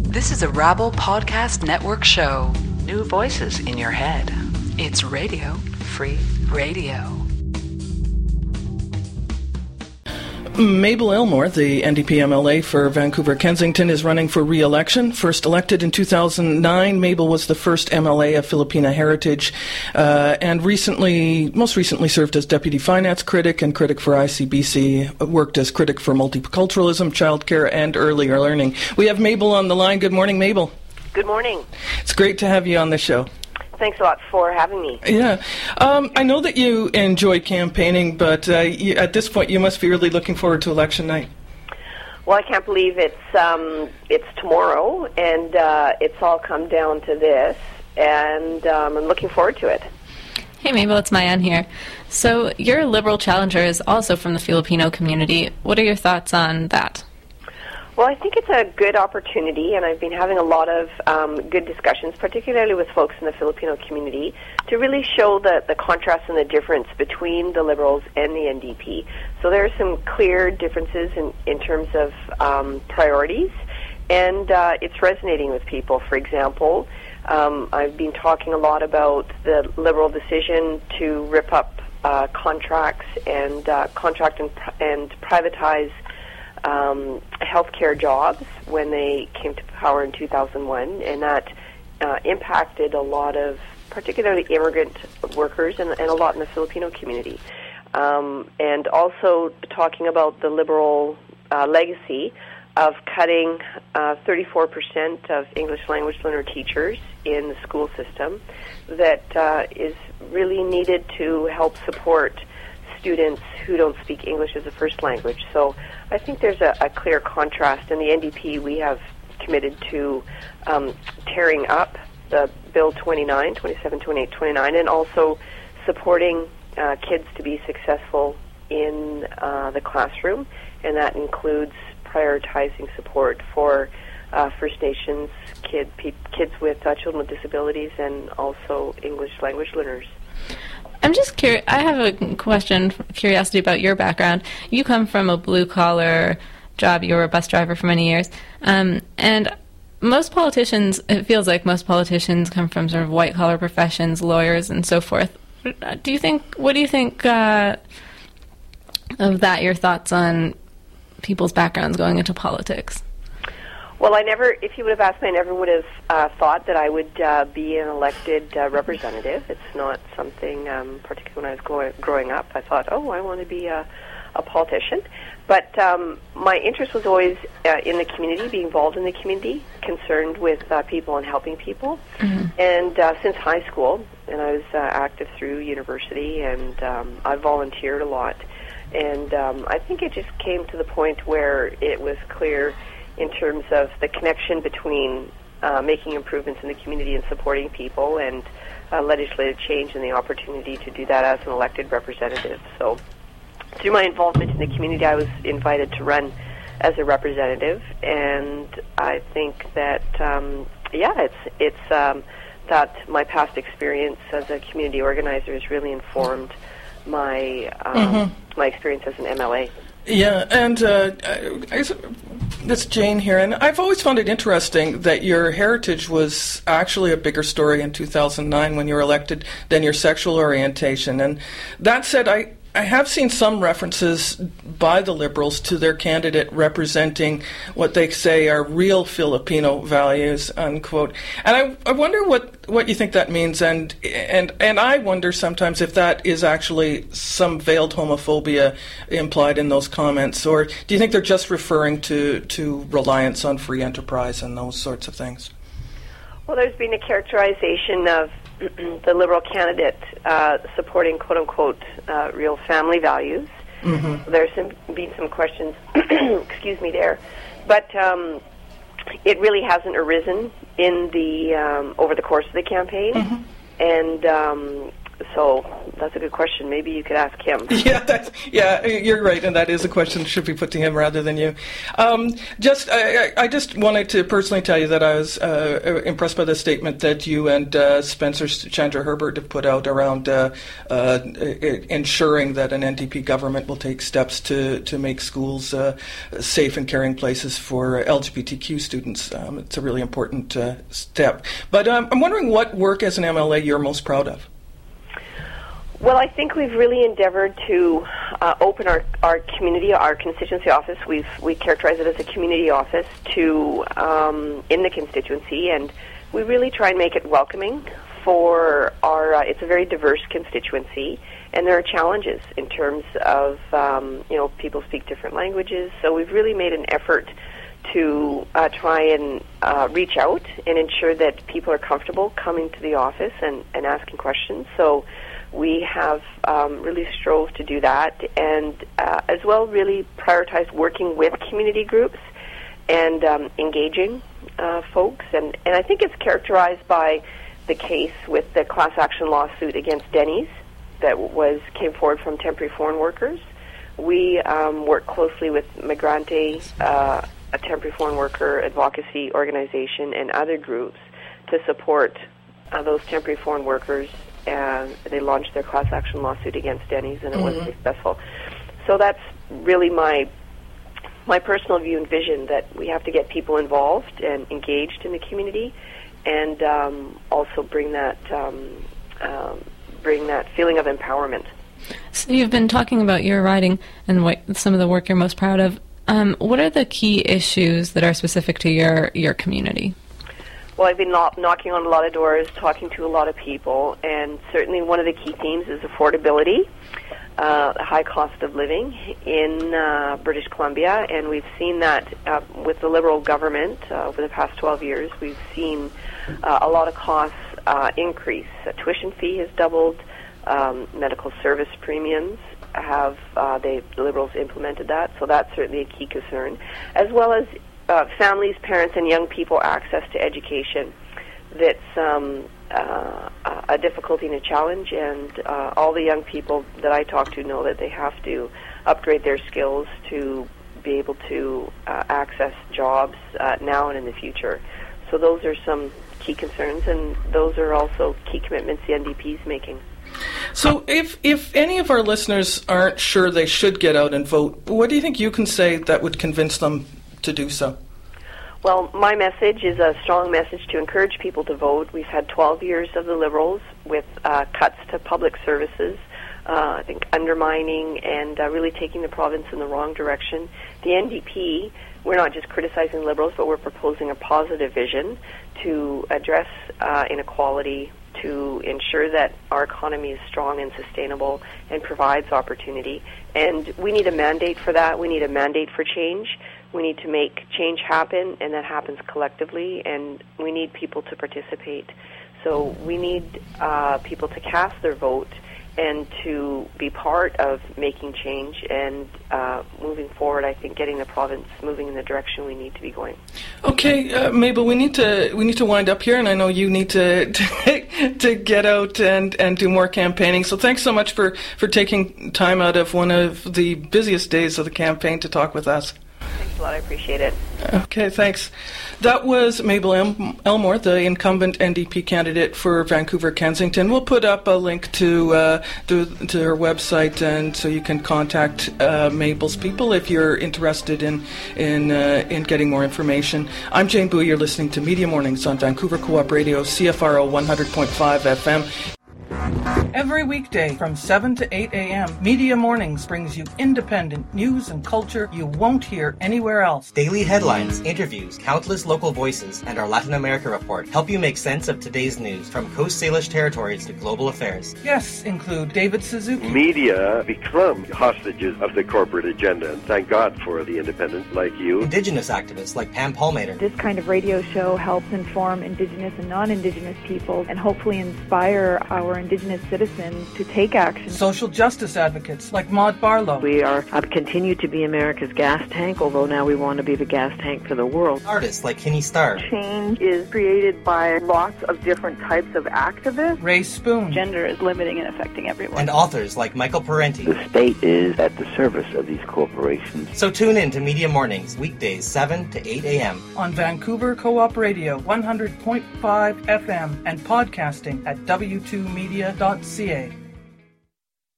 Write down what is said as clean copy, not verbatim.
This is a Rabble Podcast Network show. New voices in your head. It's Radio Free Radio. Mabel Elmore, the NDP MLA for Vancouver Kensington, is running for re-election. First elected in 2009, Mabel was the first MLA of Filipina heritage and most recently served as Deputy Finance Critic and Critic for ICBC, worked as Critic for Multiculturalism, Childcare and Earlier Learning. We have Mabel on the line. Good morning, Mabel. Good morning. It's great to have you on the show. Thanks a lot for having me. Yeah. I know that you enjoy campaigning, but at this point you must be really looking forward to election night. Well, I can't believe it's tomorrow, and it's all come down to this, and I'm looking forward to it. Hey Mabel, it's Mayan here. So your Liberal challenger is also from the Filipino community. What are your thoughts on that? Well, I think it's a good opportunity, and I've been having a lot of good discussions, particularly with folks in the Filipino community, to really show the contrast and the difference between the Liberals and the NDP. So there are some clear differences in terms of priorities, and it's resonating with people. For example, I've been talking a lot about the Liberal decision to rip up contracts and contract and privatize healthcare jobs when they came to power in 2001, and that impacted a lot of particularly immigrant workers and a lot in the Filipino community. And also talking about the Liberal legacy of cutting 34% of English language learner teachers in the school system that is really needed to help support students who don't speak English as a first language. So I think there's a clear contrast. In the NDP, we have committed to tearing up the Bill 29, 27, 28, 29, and also supporting kids to be successful in the classroom, and that includes prioritizing support for First Nations kids with children with disabilities and also English language learners. I'm just curious. I have a curiosity about your background. You come from a blue-collar job. You were a bus driver for many years. And most politicians, it feels like most politicians come from sort of white-collar professions, lawyers and so forth. What do you think of that, your thoughts on people's backgrounds going into politics? Well, if you would have asked me, I never would have thought that I would be an elected representative. It's not something, particularly when I was growing up, I thought, I want to be a politician. But my interest was always in the community, being involved in the community, concerned with people and helping people. Mm-hmm. And since high school, and I was active through university, and I volunteered a lot. And I think it just came to the point where it was clear in terms of the connection between making improvements in the community and supporting people and legislative change and the opportunity to do that as an elected representative. So through my involvement in the community, I was invited to run as a representative, and I think that, that my past experience as a community organizer has really informed my my experience as an MLA. Yeah, and it's Jane here, and I've always found it interesting that your heritage was actually a bigger story in 2009 when you were elected than your sexual orientation. And that said, I have seen some references by the Liberals to their candidate representing what they say are real Filipino values, unquote. And I wonder what you think that means, and I wonder sometimes if that is actually some veiled homophobia implied in those comments, or do you think they're just referring to reliance on free enterprise and those sorts of things? Well, there's been a characterization of the Liberal candidate supporting quote-unquote real family values. Mm-hmm. There's been some questions, excuse me, there. But it really hasn't arisen in the over the course of the campaign. Mm-hmm. And So that's a good question. Maybe you could ask him. Yeah, you're right, and that is a question that should be put to him rather than you. I just wanted to personally tell you that I was impressed by the statement that you and Spencer Chandra Herbert have put out around ensuring that an NDP government will take steps to make schools safe and caring places for LGBTQ students. It's a really important step. But I'm wondering what work as an MLA you're most proud of. Well, I think we've really endeavored to open our community, our constituency office. We characterize it as a community office to in the constituency, and we really try and make it welcoming for our. It's a very diverse constituency, and there are challenges in terms of people speak different languages. So we've really made an effort to try and reach out and ensure that people are comfortable coming to the office and asking questions. So we have really strove to do that, and as well really prioritized working with community groups and engaging folks. And I think it's characterized by the case with the class action lawsuit against Denny's that came forward from temporary foreign workers. We work closely with Migrante, a temporary foreign worker advocacy organization, and other groups to support those temporary foreign workers. They launched their class action lawsuit against Denny's, and it was successful. So that's really my personal view and vision, that we have to get people involved and engaged in the community, and also bring that feeling of empowerment. So you've been talking about your riding and some of the work you're most proud of. What are the key issues that are specific to your community? Well, I've been knocking on a lot of doors, talking to a lot of people, and certainly one of the key themes is affordability, the high cost of living in British Columbia, and we've seen that with the Liberal government over the past 12 years. We've seen a lot of costs increase. Tuition fee has doubled, medical service premiums have, the Liberals implemented that, so that's certainly a key concern, as well as families, parents, and young people access to education. That's a difficulty and a challenge, and all the young people that I talk to know that they have to upgrade their skills to be able to access jobs now and in the future. So those are some key concerns, and those are also key commitments the NDP is making. So if any of our listeners aren't sure they should get out and vote, what do you think you can say that would convince them to do so? Well, my message is a strong message to encourage people to vote. We've had 12 years of the Liberals with cuts to public services, I think undermining and really taking the province in the wrong direction. The NDP, we're not just criticizing Liberals, but we're proposing a positive vision to address inequality, to ensure that our economy is strong and sustainable and provides opportunity. And we need a mandate for that. We need a mandate for change. We need to make change happen, and that happens collectively, and we need people to participate. So we need people to cast their vote and to be part of making change and moving forward. I think getting the province moving in the direction we need to be going. Okay, Mabel, we need to wind up here, and I know you need to get out and do more campaigning. So thanks so much for taking time out of one of the busiest days of the campaign to talk with us. Thanks a lot. I appreciate it. Okay, thanks. That was Mabel Elmore, the incumbent NDP candidate for Vancouver Kensington. We'll put up a link to her website, and so you can contact Mabel's people if you're interested in getting more information. I'm Jane Boo. You're listening to Media Mornings on Vancouver Co-op Radio, CFRO 100.5 FM. Every weekday from 7 to 8 a.m., Media Mornings brings you independent news and culture you won't hear anywhere else. Daily headlines, interviews, countless local voices, and our Latin America report help you make sense of today's news, from Coast Salish territories to global affairs. Guests include David Suzuki. Media become hostages of the corporate agenda, and thank God for the independent like you. Indigenous activists like Pam Palmater. This kind of radio show helps inform Indigenous and non-Indigenous people and hopefully inspire our Indigenous citizens citizens to take action. Social justice advocates like Maud Barlow. We are continue to be America's gas tank, although now we want to be the gas tank for the world. Artists like Kinney Starr. Change is created by lots of different types of activists. Ray Spoon. Gender is limiting and affecting everyone. And authors like Michael Parenti. The state is at the service of these corporations. So tune in to Media Mornings, weekdays 7 to 8 a.m. on Vancouver Co-op Radio 100.5 FM and podcasting at w2media.ca.